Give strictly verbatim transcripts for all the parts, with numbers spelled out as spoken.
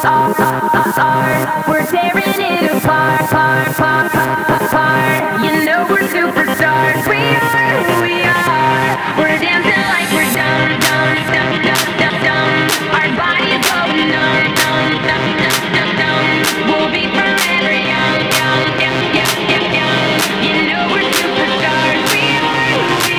stars. We're tearing it apart, apart, apart, apart. You know we're superstars. We are who we are. We're dancing like we're dumb, dumb, dumb, dumb, dumb, dumb. Our bodies go numb, numb, numb, numb, numb, numb. We'll be forever young, young, young, young, young, young. You know we're superstars. We are who we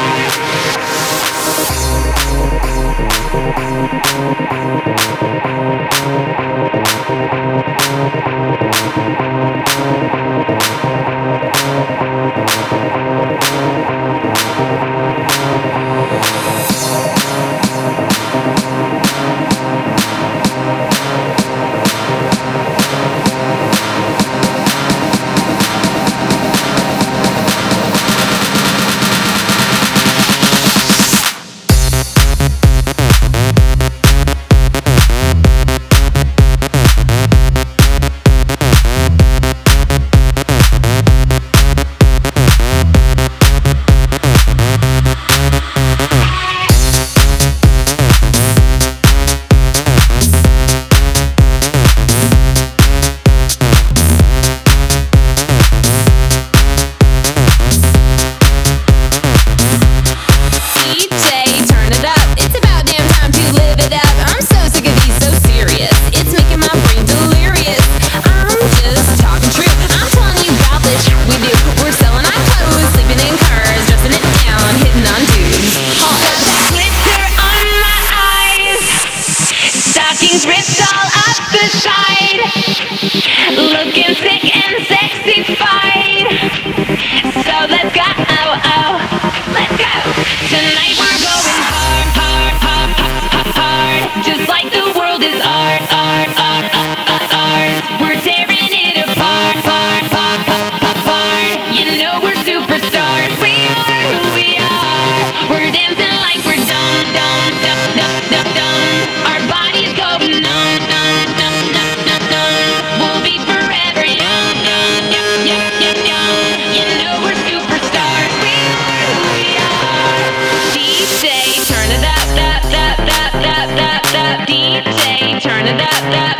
ripped all up the side, looking sick and sexified. So let's go, oh, oh, let's go. Tonight we're going hard, hard, hard, hard, hard. Just like the world is art, art, art, art, art. We're tearing it apart, apart, apart, apart, apart. You know we're superstars. We are who we are. We're dancing like we're dumb, dumb, dumb, dumb, dumb, dumb. Our bodies go numb, numb, numb, numb, numb, numb. We'll be forever young, young, young, young, young, young. You know we're superstars. We are who we are. D J, turn it up, up, up, up, up, up, up. D J, turn it up, up.